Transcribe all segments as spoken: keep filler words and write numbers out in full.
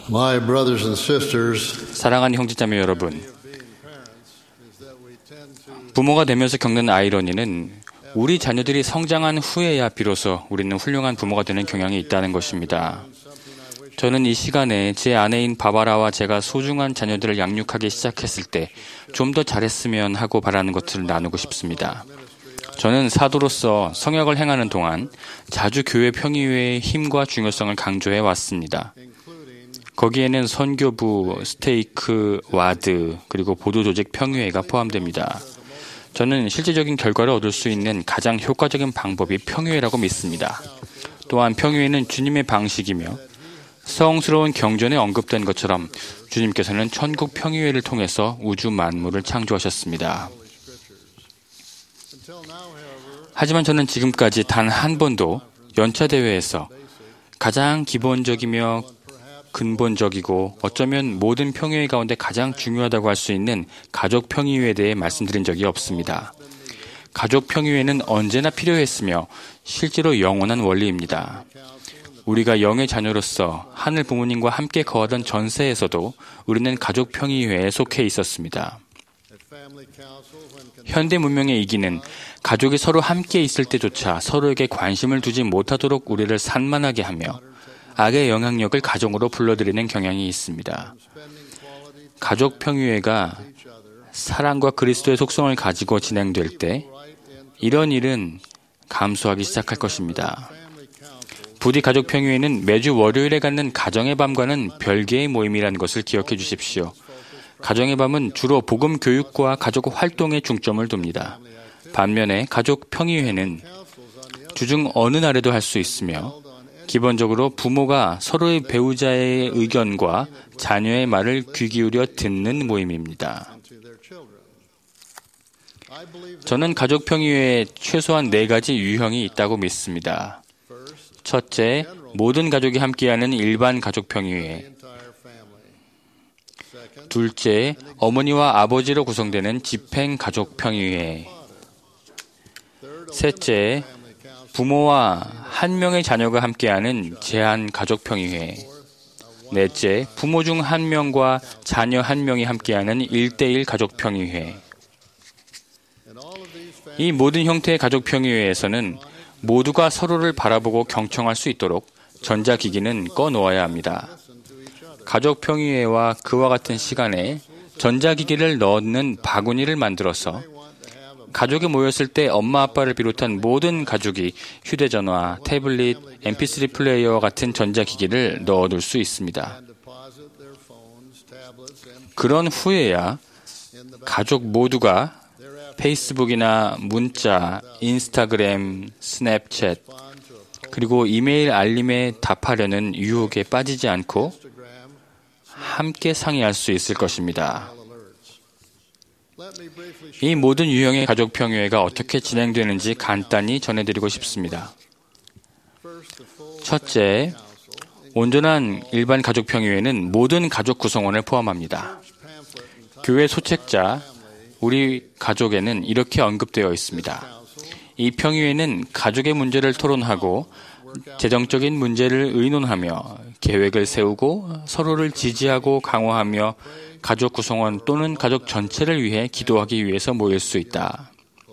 My brothers and sisters, 사랑하는 형제자매 여러분, 부모가 되면서 겪는 아이러니는 우리 자녀들이 성장한 후에야 비로소 우리는 훌륭한 부모가 되는 경향이 있다는 것입니다. 저는 이 시간에 제 아내인 바바라와 제가 소중한 자녀들을 양육하기 시작했을 때 좀 더 잘했으면 하고 바라는 것들을 나누고 싶습니다. 저는 사도로서 성역을 행하는 동안 자주 교회 평의회의 힘과 중요성을 강조해 왔습니다. 거기에는 선교부, 스테이크, 와드, 그리고 보도조직 평의회가 포함됩니다. 저는 실질적인 결과를 얻을 수 있는 가장 효과적인 방법이 평의회라고 믿습니다. 또한 평의회는 주님의 방식이며 성스러운 경전에 언급된 것처럼 주님께서는 천국 평의회를 통해서 우주 만물을 창조하셨습니다. 하지만 저는 지금까지 단 한 번도 연차대회에서 가장 기본적이며 근본적이고 어쩌면 모든 평의회 가운데 가장 중요하다고 할 수 있는 가족 평의회에 대해 말씀드린 적이 없습니다. 가족 평의회는 언제나 필요했으며 실제로 영원한 원리입니다. 우리가 영의 자녀로서 하늘 부모님과 함께 거하던 전세에서도 우리는 가족 평의회에 속해 있었습니다. 현대 문명의 이기는 가족이 서로 함께 있을 때조차 서로에게 관심을 두지 못하도록 우리를 산만하게 하며 악의 영향력을 가정으로 불러들이는 경향이 있습니다. 가족 평의회가 사랑과 그리스도의 속성을 가지고 진행될 때 이런 일은 감소하기 시작할 것입니다. 부디 가족 평의회는 매주 월요일에 갖는 가정의 밤과는 별개의 모임이라는 것을 기억해 주십시오. 가정의 밤은 주로 복음 교육과 가족 활동에 중점을 둡니다. 반면에 가족 평의회는 주중 어느 날에도 할 수 있으며 기본적으로 부모가 서로의 배우자의 의견과 자녀의 말을 귀 기울여 듣는 모임입니다. 저는 가족 평의회에 최소한 네 가지 유형이 있다고 믿습니다. 첫째, 모든 가족이 함께하는 일반 가족 평의회. 둘째, 어머니와 아버지로 구성되는 집행 가족 평의회. 셋째, 부모와 한 명의 자녀가 함께하는 제한 가족 평의회. 넷째, 부모 중 한 명과 자녀 한 명이 함께하는 일대일 가족 평의회. 이 모든 형태의 가족 평의회에서는 모두가 서로를 바라보고 경청할 수 있도록 전자기기는 꺼놓아야 합니다. 가족 평의회와 그와 같은 시간에 전자기기를 넣는 바구니를 만들어서 가족이 모였을 때 엄마 아빠를 비롯한 모든 가족이 휴대전화, 태블릿, 엠피쓰리 플레이어와 같은 전자기기를 넣어둘 수 있습니다. 그런 후에야 가족 모두가 페이스북이나 문자, 인스타그램, 스냅챗, 그리고 이메일 알림에 답하려는 유혹에 빠지지 않고 함께 상의할 수 있을 것입니다. 이 모든 유형의 가족 평의회가 어떻게 진행되는지 간단히 전해드리고 싶습니다. 첫째, 온전한 일반 가족 평의회는 모든 가족 구성원을 포함합니다. 교회 소책자, 우리 가족에는 이렇게 언급되어 있습니다. 이 평의회는 가족의 문제를 토론하고 재정적인 문제를 의논하며 계획을 세우고 서로를 지지하고 강화하며 가족 구성원 또는 가족 전체를 위해 기도하기 위해서 모일 수 있다.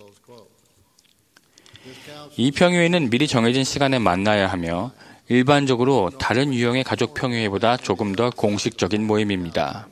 이 평의회는 미리 정해진 시간에 만나야 하며 일반적으로 다른 유형의 가족 평의회보다 조금 더 공식적인 모임입니다.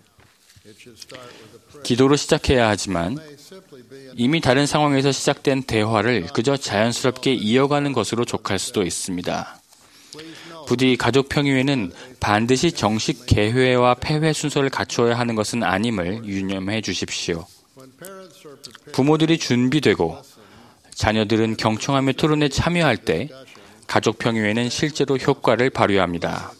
기도로 시작해야 하지만 이미 다른 상황에서 시작된 대화를 그저 자연스럽게 이어가는 것으로 족할 수도 있습니다. 부디 가족 평의회는 반드시 정식 개회와 폐회 순서를 갖추어야 하는 것은 아님을 유념해 주십시오. 부모들이 준비되고 자녀들은 경청하며 토론에 참여할 때 가족 평의회는 실제로 효과를 발휘합니다.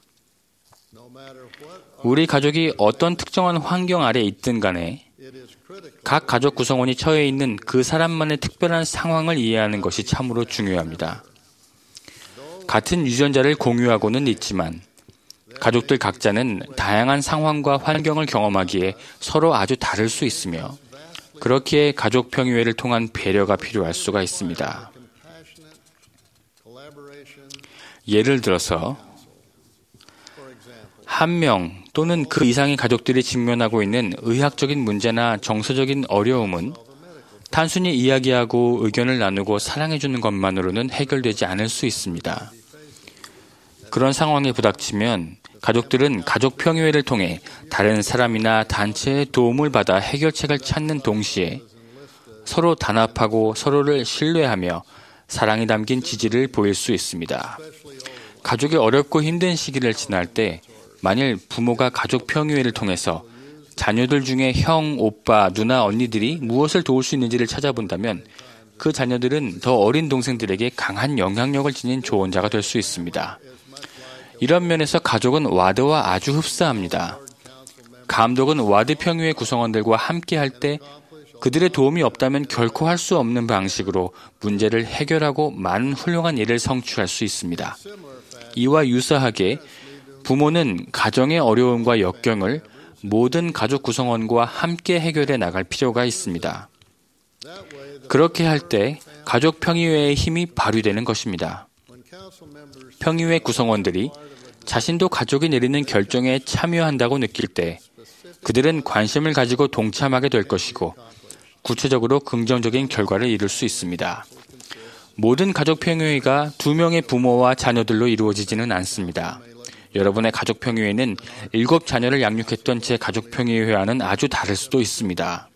우리 가족이 어떤 특정한 환경 아래 있든 간에 각 가족 구성원이 처해 있는 그 사람만의 특별한 상황을 이해하는 것이 참으로 중요합니다. 같은 유전자를 공유하고는 있지만 가족들 각자는 다양한 상황과 환경을 경험하기에 서로 아주 다를 수 있으며 그렇기에 가족 평의회를 통한 배려가 필요할 수가 있습니다. 예를 들어서 한 명 또는 그 이상의 가족들이 직면하고 있는 의학적인 문제나 정서적인 어려움은 단순히 이야기하고 의견을 나누고 사랑해주는 것만으로는 해결되지 않을 수 있습니다. 그런 상황에 부닥치면 가족들은 가족 평의회를 통해 다른 사람이나 단체의 도움을 받아 해결책을 찾는 동시에 서로 단합하고 서로를 신뢰하며 사랑이 담긴 지지를 보일 수 있습니다. 가족이 어렵고 힘든 시기를 지날 때 만일 부모가 가족 평의회를 통해서 자녀들 중에 형, 오빠, 누나, 언니들이 무엇을 도울 수 있는지를 찾아본다면 그 자녀들은 더 어린 동생들에게 강한 영향력을 지닌 조언자가 될 수 있습니다. 이런 면에서 가족은 와드와 아주 흡사합니다. 감독은 와드 평의회 구성원들과 함께 할 때 그들의 도움이 없다면 결코 할 수 없는 방식으로 문제를 해결하고 많은 훌륭한 일을 성취할 수 있습니다. 이와 유사하게 부모는 가정의 어려움과 역경을 모든 가족 구성원과 함께 해결해 나갈 필요가 있습니다. 그렇게 할 때 가족 평의회의 힘이 발휘되는 것입니다. 평의회 구성원들이 자신도 가족이 내리는 결정에 참여한다고 느낄 때 그들은 관심을 가지고 동참하게 될 것이고 구체적으로 긍정적인 결과를 이룰 수 있습니다. 모든 가족 평의회가 두 명의 부모와 자녀들로 이루어지지는 않습니다. 여러분의 가족 평의회는 일곱 자녀를 양육했던 제 가족 평의회와는 아주 다를 수도 있습니다.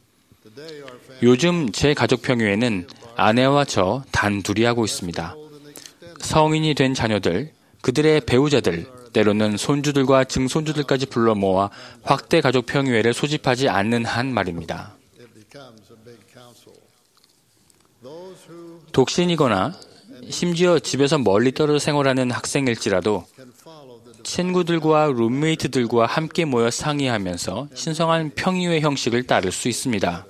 요즘 제 가족 평의회는 아내와 저 단 둘이 하고 있습니다. 성인이 된 자녀들, 그들의 배우자들, 때로는 손주들과 증손주들까지 불러 모아 확대 가족 평의회를 소집하지 않는 한 말입니다. 독신이거나 심지어 집에서 멀리 떨어져 생활하는 학생일지라도 친구들과 룸메이트들과 함께 모여 상의하면서 신성한 평의회 형식을 따를 수 있습니다.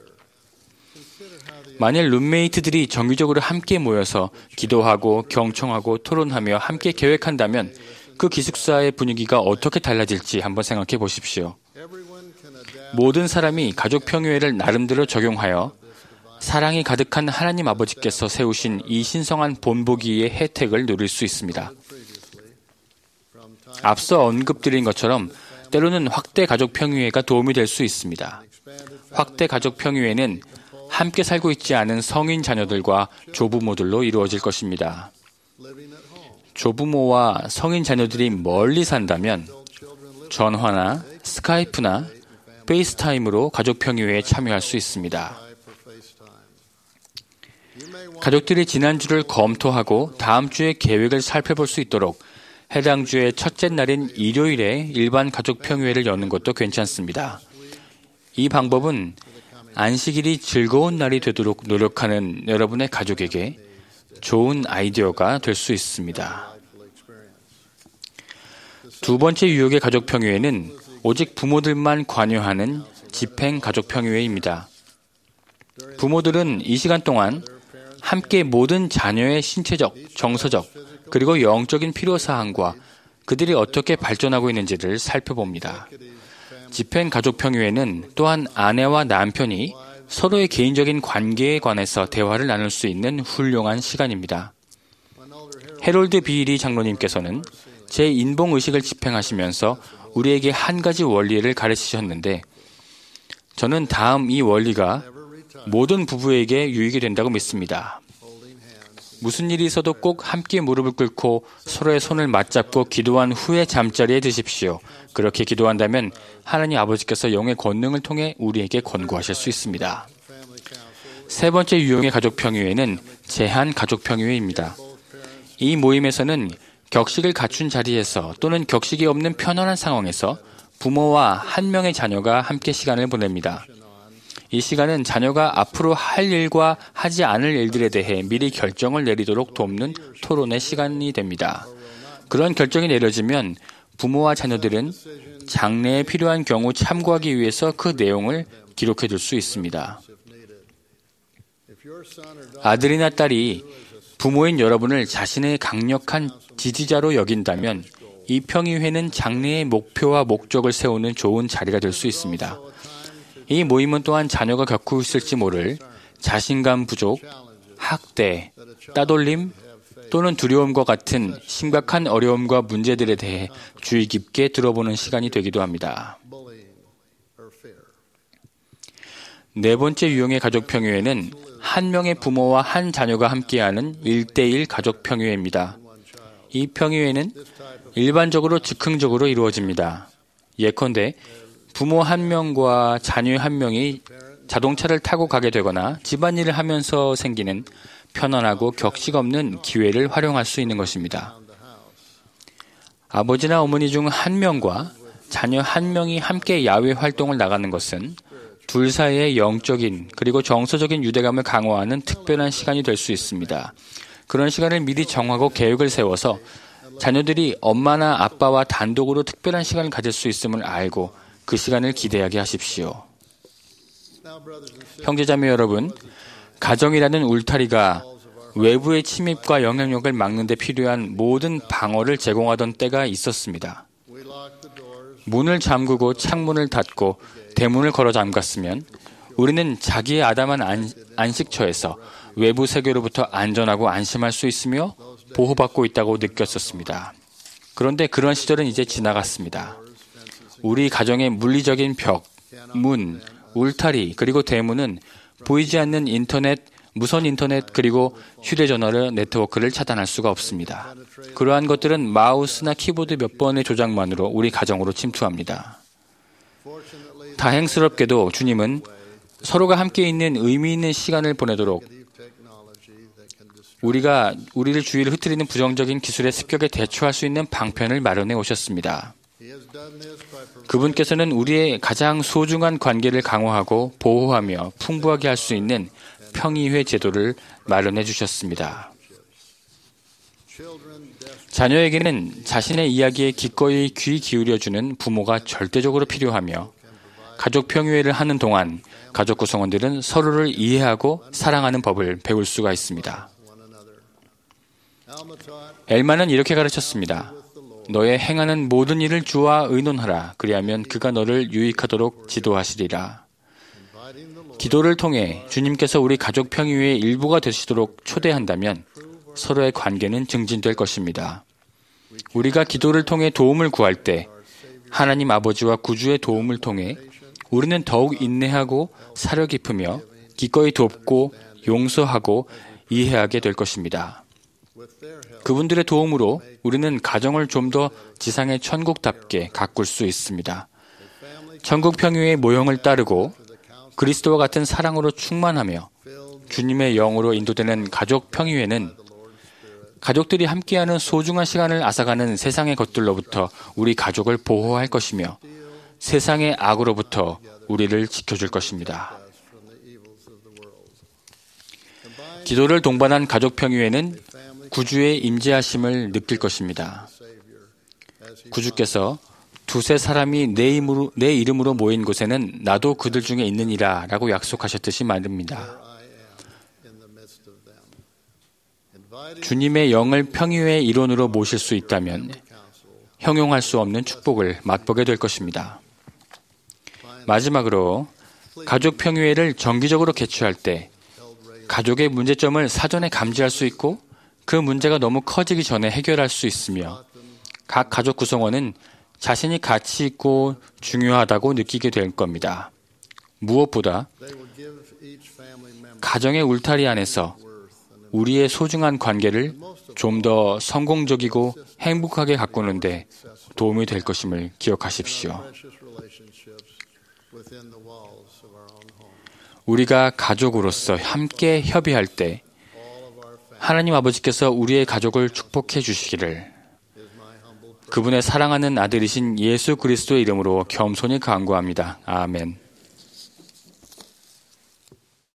만일 룸메이트들이 정기적으로 함께 모여서 기도하고 경청하고 토론하며 함께 계획한다면 그 기숙사의 분위기가 어떻게 달라질지 한번 생각해 보십시오. 모든 사람이 가족 평의회를 나름대로 적용하여 사랑이 가득한 하나님 아버지께서 세우신 이 신성한 본보기의 혜택을 누릴 수 있습니다. 앞서 언급드린 것처럼 때로는 확대 가족 평의회가 도움이 될 수 있습니다. 확대 가족 평의회는 함께 살고 있지 않은 성인 자녀들과 조부모들로 이루어질 것입니다. 조부모와 성인 자녀들이 멀리 산다면 전화나 스카이프나 페이스타임으로 가족 평의회에 참여할 수 있습니다. 가족들이 지난주를 검토하고 다음 주의 계획을 살펴볼 수 있도록 해당 주의 첫째 날인 일요일에 일반 가족 평의회를 여는 것도 괜찮습니다. 이 방법은 안식일이 즐거운 날이 되도록 노력하는 여러분의 가족에게 좋은 아이디어가 될 수 있습니다. 두 번째 유혹의 가족 평의회는 오직 부모들만 관여하는 집행 가족 평의회입니다. 부모들은 이 시간 동안 함께 모든 자녀의 신체적, 정서적, 그리고 영적인 필요사항과 그들이 어떻게 발전하고 있는지를 살펴봅니다. 집행 가족 평의회는 또한 아내와 남편이 서로의 개인적인 관계에 관해서 대화를 나눌 수 있는 훌륭한 시간입니다. 해롤드 비리 장로님께서는 제 인봉의식을 집행하시면서 우리에게 한 가지 원리를 가르치셨는데 저는 다음 이 원리가 모든 부부에게 유익이 된다고 믿습니다. 무슨 일이 있어도 꼭 함께 무릎을 꿇고 서로의 손을 맞잡고 기도한 후에 잠자리에 드십시오. 그렇게 기도한다면 하나님 아버지께서 영의 권능을 통해 우리에게 권고하실 수 있습니다. 세 번째 유형의 가족 평의회는 제한 가족 평의회입니다. 이 모임에서는 격식을 갖춘 자리에서 또는 격식이 없는 편안한 상황에서 부모와 한 명의 자녀가 함께 시간을 보냅니다. 이 시간은 자녀가 앞으로 할 일과 하지 않을 일들에 대해 미리 결정을 내리도록 돕는 토론의 시간이 됩니다. 그런 결정이 내려지면 부모와 자녀들은 장래에 필요한 경우 참고하기 위해서 그 내용을 기록해 둘 수 있습니다. 아들이나 딸이 부모인 여러분을 자신의 강력한 지지자로 여긴다면 이 평의회는 장래의 목표와 목적을 세우는 좋은 자리가 될 수 있습니다. 이 모임은 또한 자녀가 겪고 있을지 모를 자신감 부족, 학대, 따돌림, 또는 두려움과 같은 심각한 어려움과 문제들에 대해 주의 깊게 들어보는 시간이 되기도 합니다. 네 번째 유형의 가족 평유회는 한 명의 부모와 한 자녀가 함께하는 일대일 가족 평유회입니다. 이 평유회는 일반적으로 즉흥적으로 이루어집니다. 예컨대 부모 한 명과 자녀 한 명이 자동차를 타고 가게 되거나 집안일을 하면서 생기는 편안하고 격식 없는 기회를 활용할 수 있는 것입니다. 아버지나 어머니 중 한 명과 자녀 한 명이 함께 야외 활동을 나가는 것은 둘 사이의 영적인 그리고 정서적인 유대감을 강화하는 특별한 시간이 될 수 있습니다. 그런 시간을 미리 정하고 계획을 세워서 자녀들이 엄마나 아빠와 단독으로 특별한 시간을 가질 수 있음을 알고 그 시간을 기대하게 하십시오. 형제자매 여러분, 가정이라는 울타리가 외부의 침입과 영향력을 막는 데 필요한 모든 방어를 제공하던 때가 있었습니다. 문을 잠그고 창문을 닫고 대문을 걸어 잠갔으면 우리는 자기의 아담한 안, 안식처에서 외부 세계로부터 안전하고 안심할 수 있으며 보호받고 있다고 느꼈었습니다. 그런데 그런 시절은 이제 지나갔습니다. 우리 가정의 물리적인 벽, 문, 울타리, 그리고 대문은 보이지 않는 인터넷, 무선 인터넷, 그리고 휴대전화 네트워크를 차단할 수가 없습니다. 그러한 것들은 마우스나 키보드 몇 번의 조작만으로 우리 가정으로 침투합니다. 다행스럽게도 주님은 서로가 함께 있는 의미 있는 시간을 보내도록 우리가 우리를 주위를 흩트리는 부정적인 기술의 습격에 대처할 수 있는 방편을 마련해 오셨습니다. 그분께서는 우리의 가장 소중한 관계를 강화하고 보호하며 풍부하게 할 수 있는 평의회 제도를 마련해 주셨습니다. 자녀에게는 자신의 이야기에 기꺼이 귀 기울여주는 부모가 절대적으로 필요하며 가족 평의회를 하는 동안 가족 구성원들은 서로를 이해하고 사랑하는 법을 배울 수가 있습니다. 엘마는 이렇게 가르쳤습니다. 너의 행하는 모든 일을 주와 의논하라. 그리하면 그가 너를 유익하도록 지도하시리라. 기도를 통해 주님께서 우리 가족 평의회의 일부가 되시도록 초대한다면 서로의 관계는 증진될 것입니다. 우리가 기도를 통해 도움을 구할 때 하나님 아버지와 구주의 도움을 통해 우리는 더욱 인내하고 사려 깊으며 기꺼이 돕고 용서하고 이해하게 될 것입니다. 그분들의 도움으로 우리는 가정을 좀 더 지상의 천국답게 가꿀 수 있습니다. 천국 평유의 모형을 따르고 그리스도와 같은 사랑으로 충만하며 주님의 영으로 인도되는 가족 평유회는 가족들이 함께하는 소중한 시간을 앗아가는 세상의 것들로부터 우리 가족을 보호할 것이며 세상의 악으로부터 우리를 지켜줄 것입니다. 기도를 동반한 가족 평유회는 구주의 임재하심을 느낄 것입니다. 구주께서 두세 사람이 내 이름으로, 내 이름으로 모인 곳에는 나도 그들 중에 있느니라 라고 약속하셨듯이 말입니다. 주님의 영을 평유의 일원으로 모실 수 있다면 형용할 수 없는 축복을 맛보게 될 것입니다. 마지막으로 가족 평유회를 정기적으로 개최할 때 가족의 문제점을 사전에 감지할 수 있고 그 문제가 너무 커지기 전에 해결할 수 있으며 각 가족 구성원은 자신이 가치 있고 중요하다고 느끼게 될 겁니다. 무엇보다 가정의 울타리 안에서 우리의 소중한 관계를 좀 더 성공적이고 행복하게 가꾸는데 도움이 될 것임을 기억하십시오. 우리가 가족으로서 함께 협의할 때 하나님 아버지께서 우리의 가족을 축복해 주시기를 그분의 사랑하는 아들이신 예수 그리스도의 이름으로 겸손히 간구합니다. 아멘.